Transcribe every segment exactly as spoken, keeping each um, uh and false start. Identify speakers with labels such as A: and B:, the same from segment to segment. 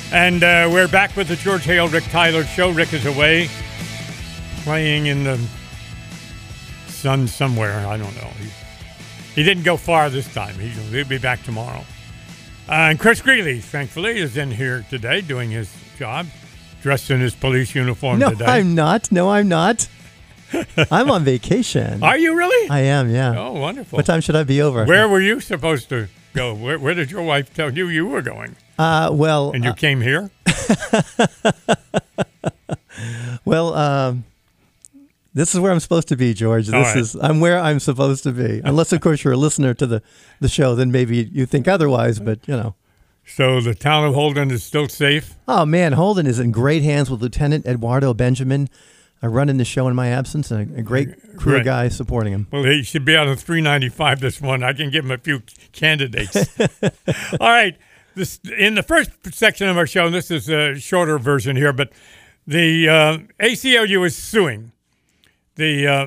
A: And uh, we're back with the George Hale, Rick Tyler show. Rick is away, playing in the sun somewhere. I don't know. He, he didn't go far this time. He, he'll be back tomorrow. Uh, and Chris Greeley, thankfully, is in here today doing his job, dressed in his police uniform
B: no,
A: today.
B: No, I'm not. No, I'm not. I'm on vacation.
A: Are you really?
B: I am, yeah.
A: Oh, wonderful.
B: What time should I be over?
A: Where were you supposed to go? Where, where did your wife tell you you were going?
B: Uh, well,
A: and you
B: uh,
A: came here?
B: well, um, this is where I'm supposed to be, George. This
A: right.
B: is I'm where I'm supposed to be. Unless, of course, you're a listener to the, the show, then maybe you think otherwise. But you know.
A: So the town of Holden is still safe?
B: Oh man, Holden is in great hands with Lieutenant Eduardo Benjamin, uh, running the show in my absence, and a, a great crew
A: Great.
B: of guys supporting him.
A: Well, he should be out of three ninety-five this one. I can give him a few candidates. All right. This, in the first section of our show, and this is a shorter version here, but the uh, A C L U is suing. The uh,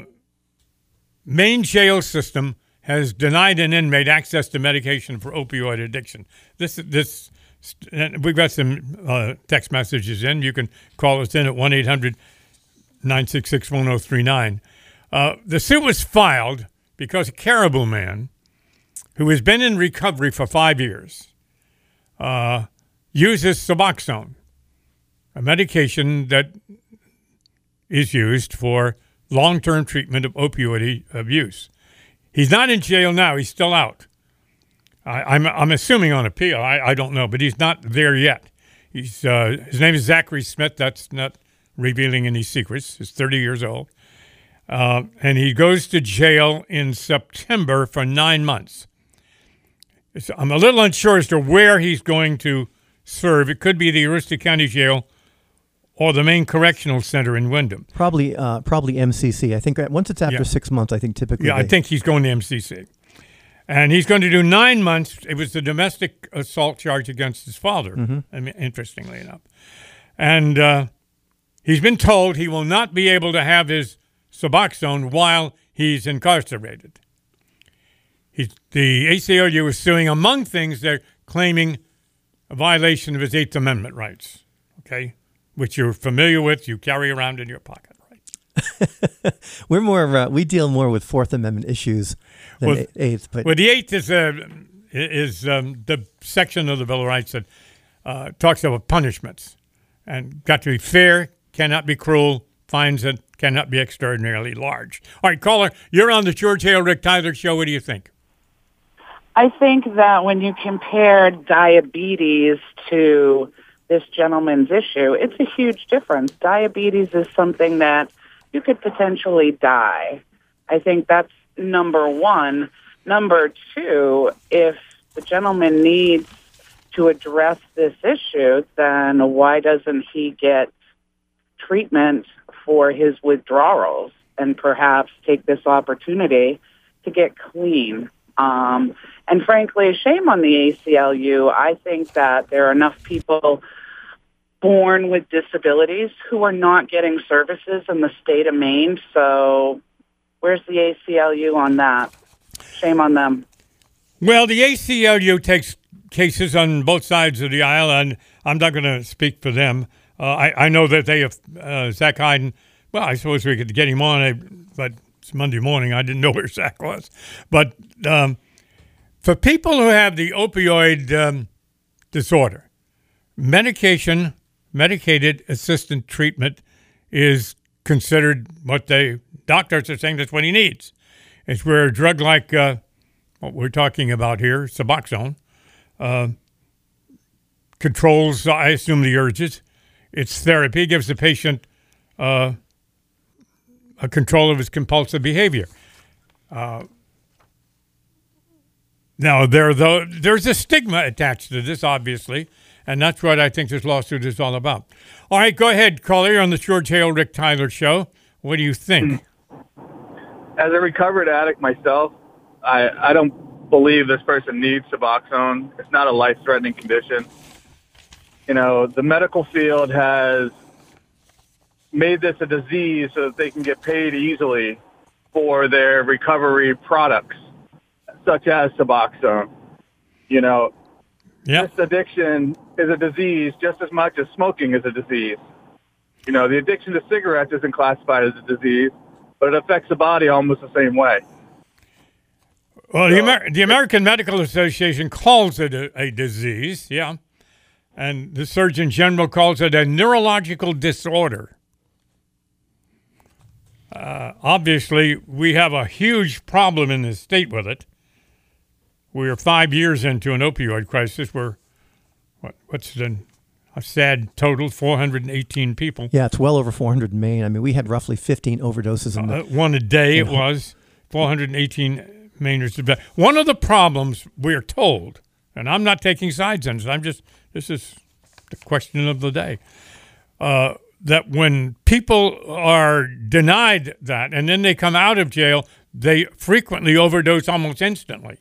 A: main jail system has denied an inmate access to medication for opioid addiction. This, this, we've got some uh, text messages in. You can call us in at one eight hundred nine six six one zero three nine. Uh, the suit was filed because a Caribou man who has been in recovery for five years Uh, uses Suboxone, a medication that is used for long-term treatment of opioid abuse. He's not in jail now. He's still out. I, I'm, I'm assuming on appeal. I, I don't know, but he's not there yet. He's uh, his name is Zachary Smith. That's not revealing any secrets. He's thirty years old. Uh, and he goes to jail in September for nine months. I'm a little unsure as to where he's going to serve. It could be the Aroostook County Jail or the main correctional center in Wyndham.
B: Probably, uh, probably M C C. I think once it's after
A: Yeah.
B: six months, I think typically.
A: Yeah,
B: they...
A: I think he's going to M C C. And he's going to do nine months. It was the domestic assault charge against his father,
B: Mm-hmm.
A: I mean, interestingly enough. And uh, he's been told he will not be able to have his Suboxone while he's incarcerated. He's, the A C L U is suing, among things, they're claiming a violation of his Eighth Amendment rights, okay, which you're familiar with, you carry around in your pocket, right?
B: We're more, uh, we deal more with Fourth Amendment issues than
A: Well,
B: Eighth. But
A: Well, the Eighth is, uh, is um, the section of the Bill of Rights that uh, talks about punishments and got to be fair, cannot be cruel, fines that cannot be extraordinarily large. All right, caller, you're on the George Hale, Rick Tyler show. What do you think?
C: I think that when you compare diabetes to this gentleman's issue, it's a huge difference. Diabetes is something that you could potentially die. I think that's number one. Number two, if the gentleman needs to address this issue, then why doesn't he get treatment for his withdrawals and perhaps take this opportunity to get clean? Um, and frankly, shame on the A C L U. I think that there are enough people born with disabilities who are not getting services in the state of Maine. So where's the A C L U on that? Shame on them.
A: Well, the A C L U takes cases on both sides of the aisle, and I'm not going to speak for them. Uh, I, I know that they have, uh, Zach Hyden, well, I suppose we could get him on, but it's Monday morning. I didn't know where Zach was. But um, for people who have the opioid um, disorder, medication, medicated assisted treatment is considered what they, doctors are saying that's what he needs. It's where a drug like uh, what we're talking about here, Suboxone, uh, controls, I assume, the urges. It's therapy, gives the patient uh, a control of his compulsive behavior. Uh, now, there, though, there's a stigma attached to this, obviously, and that's what I think this lawsuit is all about. All right, go ahead, caller. You're on the George Hale, Rick Tyler show. What do you think?
D: As a recovered addict myself, I, I don't believe this person needs Suboxone. It's not a life-threatening condition. You know, the medical field has made this a disease so that they can get paid easily for their recovery products, such as Suboxone. You know,
A: Yeah.
D: this addiction is a disease just as much as smoking is a disease. You know, the addiction to cigarettes isn't classified as a disease, but it affects the body almost the same way.
A: Well, the, Amer- the American Medical Association calls it a, a disease, yeah. And the Surgeon General calls it a neurological disorder. Uh, obviously, we have a huge problem in the state with it. We are five years into an opioid crisis. We're, what, what's the a sad total, four hundred eighteen people.
B: Yeah, it's well over four hundred in Maine. I mean, we had roughly fifteen overdoses in the...
A: Uh, one a day it was, four hundred eighteen Mainers. One of the problems we're told, and I'm not taking sides on this, I'm just, this is the question of the day, uh, that when people are denied that and then they come out of jail, they frequently overdose almost instantly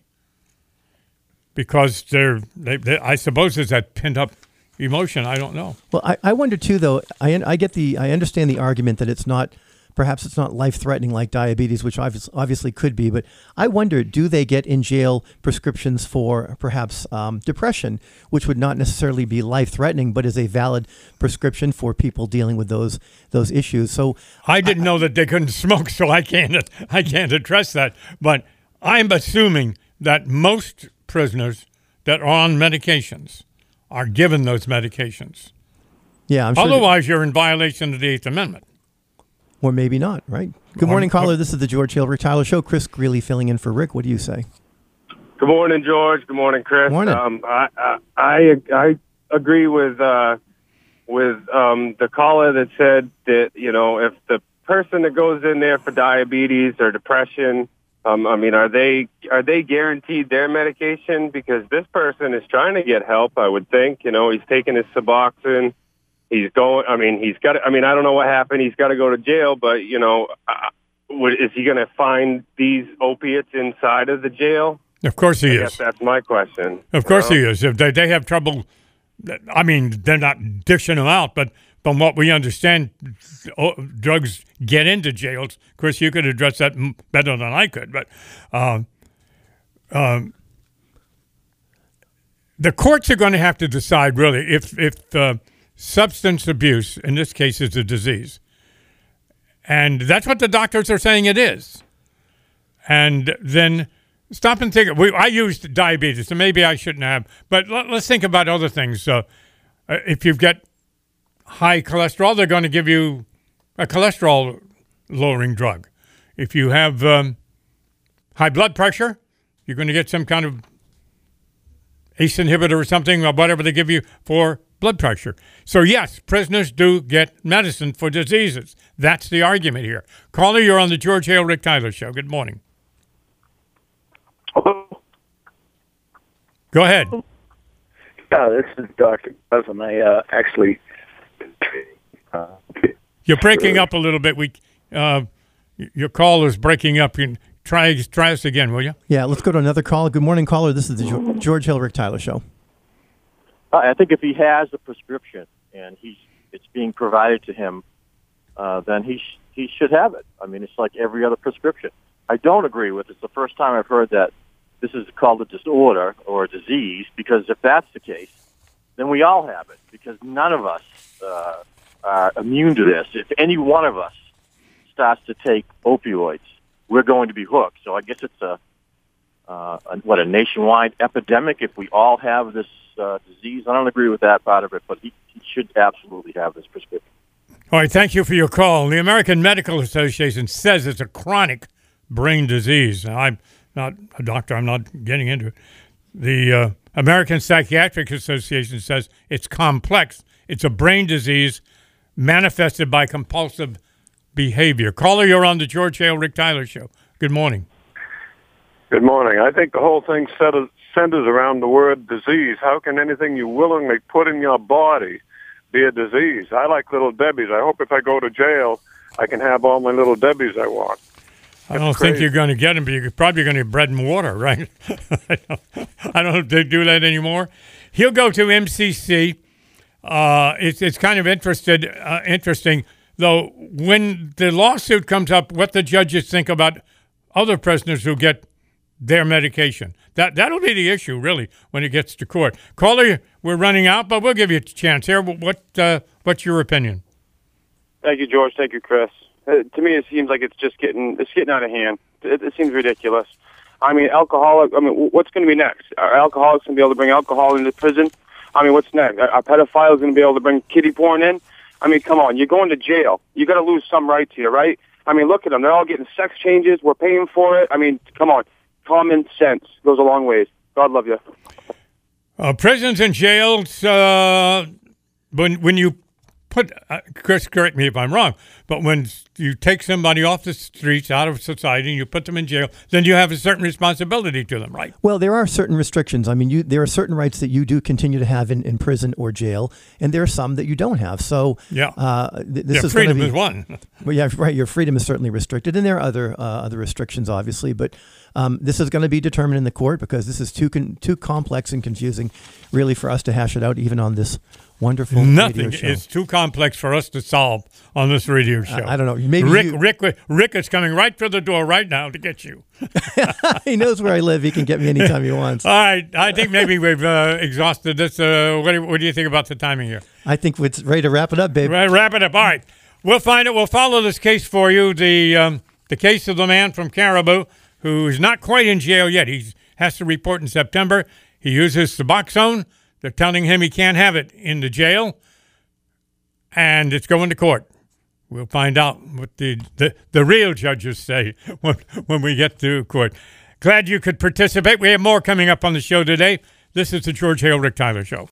A: because they're, they, they, I suppose there's that pent-up emotion. I don't know.
B: Well, I, I wonder too, though. I I get the I understand the argument that it's not, perhaps it's not life threatening like diabetes, which obviously, obviously could be. But I wonder, do they get in jail prescriptions for perhaps um, depression, which would not necessarily be life threatening, but is a valid prescription for people dealing with those those issues? So
A: I didn't I, know that they couldn't smoke, so I can't I can't address that. But I'm assuming that most prisoners that are on medications are given those medications.
B: Yeah, I'm sure.
A: Otherwise, you're in violation of the Eighth Amendment.
B: Or maybe not, right? Good morning, caller. This is the George Hilrich Tyler Show. Chris Greeley filling in for Rick. What do you say?
E: Good morning, George. Good morning, Chris.
B: Morning.
E: Um, I, I I I agree with uh, with um, the caller that said that, you know, if the person that goes in there for diabetes or depression, Um, I mean, are they are they guaranteed their medication? Because this person is trying to get help, I would think. You know, he's taking his Suboxone. He's going. I mean, he's got. I mean, I don't know what happened. He's got to go to jail. But you know, uh, what, is he going to find these opiates inside of the jail?
A: Of course he
E: I
A: is.
E: guess that's my question.
A: Of course
E: you know?
A: he is. If they they have trouble, I mean, they're not dishing them out, but from what we understand, drugs get into jails. Chris, you could address that better than I could, but uh, um, the courts are going to have to decide, really, if, if uh, substance abuse, in this case, is a disease. And that's what the doctors are saying it is. And then stop and think. We, I used diabetes, so maybe I shouldn't have, but let, let's think about other things. Uh, if you've got high cholesterol, they're going to give you a cholesterol lowering drug. If you have um, high blood pressure, you're going to get some kind of A C E inhibitor or something, or whatever they give you for blood pressure. So yes, prisoners do get medicine for diseases. That's the argument here. Caller, you're on the George Hale Rick Tyler Show. Good morning.
F: Hello.
A: Go ahead.
F: Yeah, this is Doctor Cousin. I uh, actually. Uh,
A: You're breaking up a little bit. We, uh, your call is breaking up. You try try us again, will you?
B: Yeah, let's go to another call. Good morning, caller. This is the George Hale Rick Tyler Show.
G: I think if he has a prescription and he's it's being provided to him, uh, then he sh- he should have it. I mean, it's like every other prescription. I don't agree with it. It's the first time I've heard that this is called a disorder or a disease, because if that's the case, then we all have it, because none of us uh, are immune to this. If any one of us starts to take opioids, we're going to be hooked. So I guess it's a, uh, a what, a nationwide epidemic if we all have this uh, disease. I don't agree with that part of it, but he, he should absolutely have this prescription.
A: All right, thank you for your call. The American Medical Association says it's a chronic brain disease. Now, I'm not a doctor. I'm not getting into it. The uh, American Psychiatric Association says it's complex. It's a brain disease manifested by compulsive behavior. Caller, you're on the George Hale Rick Tyler Show. Good morning.
F: Good morning. I think the whole thing centers around the word disease. How can anything you willingly put in your body be a disease? I like Little Debbie's. I hope if I go to jail, I can have all my Little Debbie's I want.
A: I don't think you're going to get them, but you're probably going to get bread and water, right? I, don't, I don't know if they do that anymore. He'll go to M C C. Uh, it's it's kind of interested, uh, interesting, though, when the lawsuit comes up, what the judges think about other prisoners who get their medication. That, that'll be the issue, really, when it gets to court. Caller, we're running out, but we'll give you a chance here. What uh, What's your opinion?
H: Thank you, George. Thank you, Chris. Uh, to me, it seems like it's just getting it's getting out of hand. It, it seems ridiculous. I mean, alcoholic. I mean, what's going to be next? Are alcoholics going to be able to bring alcohol into prison? I mean, what's next? Are pedophiles going to be able to bring kiddie porn in? I mean, come on. You're going to jail. You got to lose some rights here, right? I mean, look at them. They're all getting sex changes. We're paying for it. I mean, come on. Common sense goes a long ways. God love you.
A: Uh, prisons and jails. Uh, when when you put uh, Chris, correct me if I'm wrong, but when you take somebody off the streets, out of society, and you put them in jail, then you have a certain responsibility to them, right?
B: Well, there are certain restrictions. I mean, you, there are certain rights that you do continue to have in, in prison or jail, and there are some that you don't have. So,
A: yeah,
B: uh, th- this
A: yeah,
B: is
A: freedom
B: be,
A: is one.
B: Well, yeah, right. Your freedom is certainly restricted, and there are other uh, other restrictions, obviously, but um, this is going to be determined in the court because this is too con- too complex and confusing, really, for us to hash it out, even on this wonderful
A: Nothing
B: radio show.
A: is too complex for us to solve on this radio show.
B: I, I don't know. Maybe
A: Rick,
B: you,
A: Rick, Rick is coming right through the door right now to get you.
B: He knows where I live. He can get me anytime he wants.
A: All right. I think maybe we've uh, exhausted this. Uh, what, do, what do you think about the timing here?
B: I think it's ready to wrap it up, babe.
A: Right, wrap it up. All right. We'll find it. We'll follow this case for you. The um, the case of the man from Caribou who is not quite in jail yet. He has to report in September. He uses Suboxone. They're telling him he can't have it in the jail, and it's going to court. We'll find out what the, the, the real judges say when, when we get to court. Glad you could participate. We have more coming up on the show today. This is the George Hale Rick Tyler Show.